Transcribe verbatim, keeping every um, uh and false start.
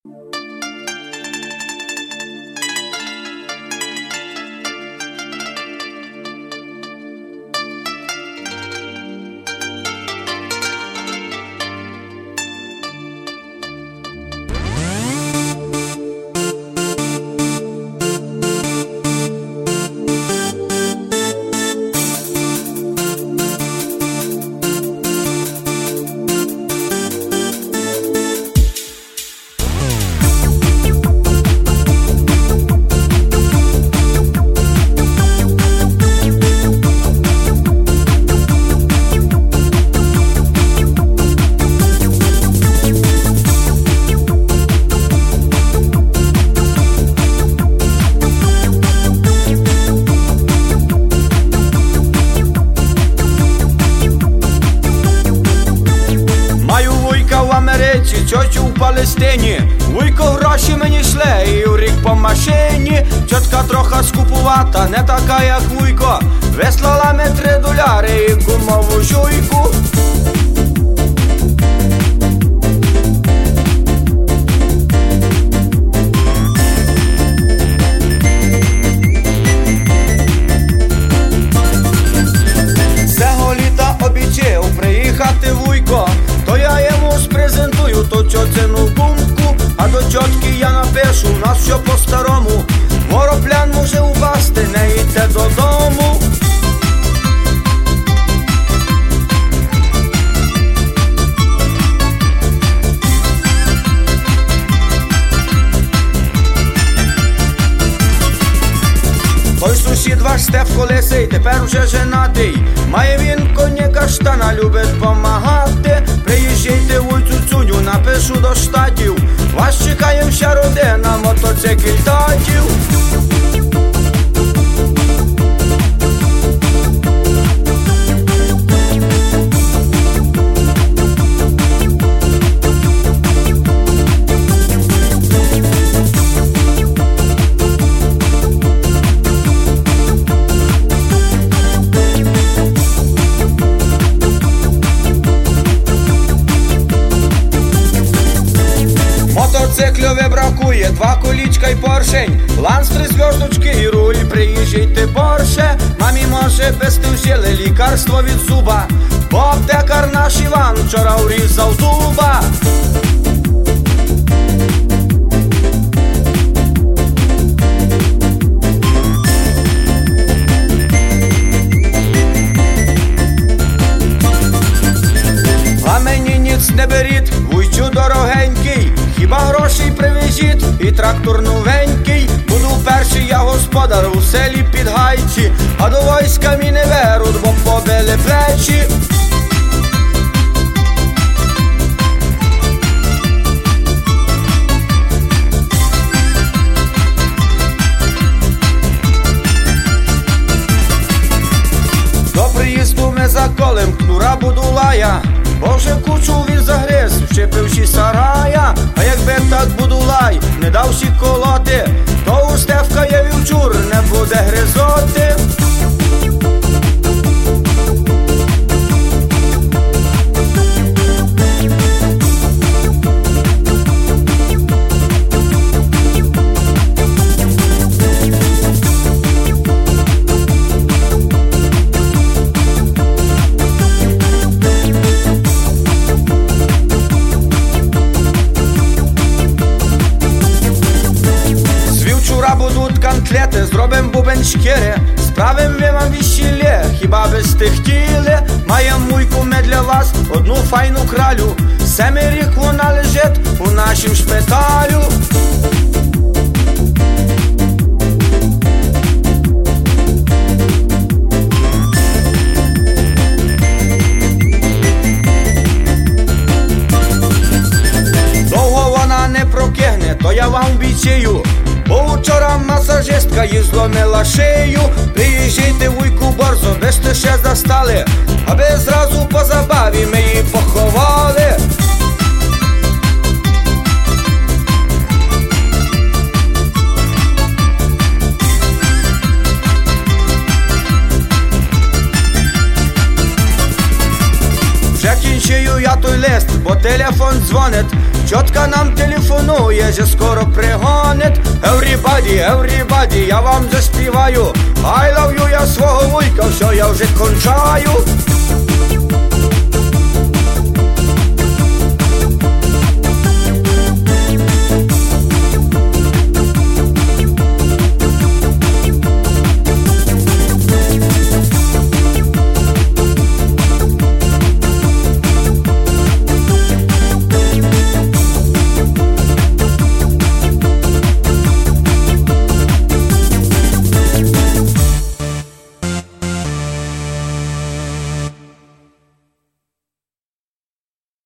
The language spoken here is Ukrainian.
Тьотю в Палестині, вуйко гроші мені шле і в рік по машині. Тьотка трохи скупувата, не така як вуйко, вислала ми три доляри і гумову жуйку. Цього літа обіцяв приїхати вуйко, то я йому спрезентую ту тьоцину бумку, а до тьотки я напишу, у нас все по-старому. Вороплян може упасти, не йдьте додому. Той сусід ваш Стефко Лисий, тепер уже женатий, має він коні каштана, любить помагати. Приїжджайте вуйцю Цуню, напишу до Штатів, вас чекає вся родина, мотоцикл татів. Мотоцикльове бракує, два колічка й поршень, ланц, три зв'язочки і руль, приїжджайте Порше. Мамі може без ти взяли лікарство від зуба, бо аптекар наш Іван вчора урізав зуба. А мені ніц не беріть, вуйчу дорогенький, хіба грошей привезіть і трактор новенький. Буду перший я господар у селі Підгайці, а до війська мі не беруть, бо побили плечі. До приїзду ми заколем кнура Будулая, бо вже кучу він загриз, вчепивши сарая. А якби так Будулай не давши колоти, то у Стефка є вівчур, не буде гризоти. Будуть конклети, зробим бубен шкіри, справим ви вам весілля, хіба би сте хотіли. Маєм муйку ми для вас одну файну кралю, семий рік вона лежить у нашім шпиталю. Довго вона не прокигне, то я вам обіцяю, бо вчора масажистка їй зломила шию. Приїжджайте вуйку борзо, де сте ще застали, аби зразу по забаві ми її поховали. Вже кінчую я той лист, бо телефон дзвонить, тьотка нам телефонує, майже скоро пригонить. Everybody, everybody, я вам заспіваю. I love you, я свого вуйка, все, я вже кончаю.